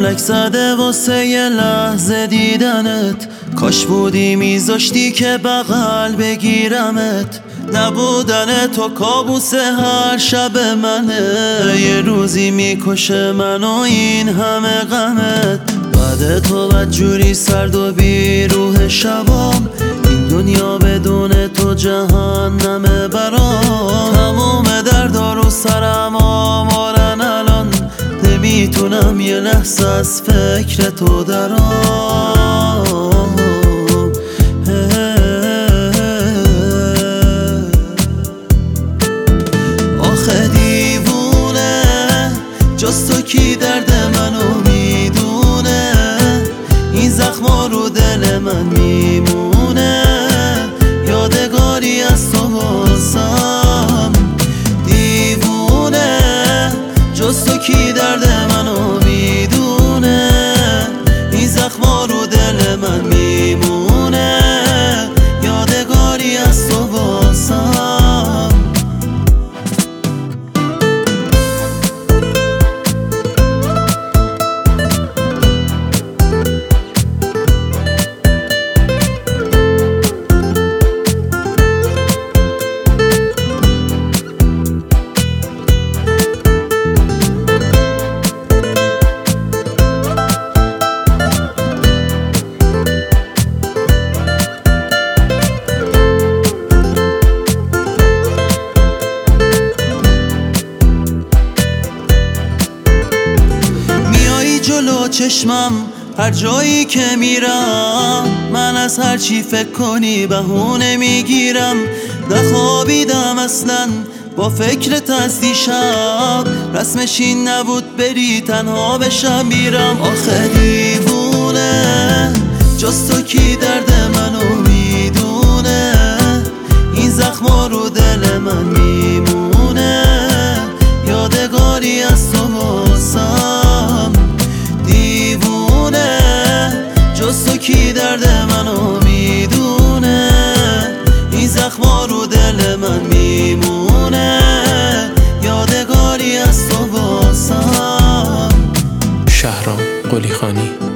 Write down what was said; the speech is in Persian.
فلک زده واسه یه لحظه دیدنت، کاش بودی میذاشتی که بغل بگیرمت. نبودن تو کابوس هر شب منه، یه روزی میکشه منو این همه غمت. بعد تو بدجوری سرد و بی روح شبام، این دنیا بدون تو جهنمه برام. تموم دردا رو سرم آمارن الان، نمیتونم یه لحظه از فکر تو درام. آخه دیوونه جز تو کی درد منو میدونه، این زخما رو دل من میمونه، یادگاری از تو واسم. دیوونه جز تو کی درد منو میدونه، این زخما رو دل من میمونه، یادگاری از تو واسم. جلو چشمم هر جایی که میرم، من از هر چی فکر کنی بهونه میگیرم. نخوابیدم اصلا با فکرت از دیشب، رسمش این نبود بری تنها بشم میرم. آخه دیوونه جز تو کی درد منو میدونه، این زخما رو دل من میمونه، یادگاری از تو واسم. دیوونه جز تو کی درد منو میدونه، این زخما رو دل من میمونه، یادگاری از تو واسم. شهرام قلیخانی.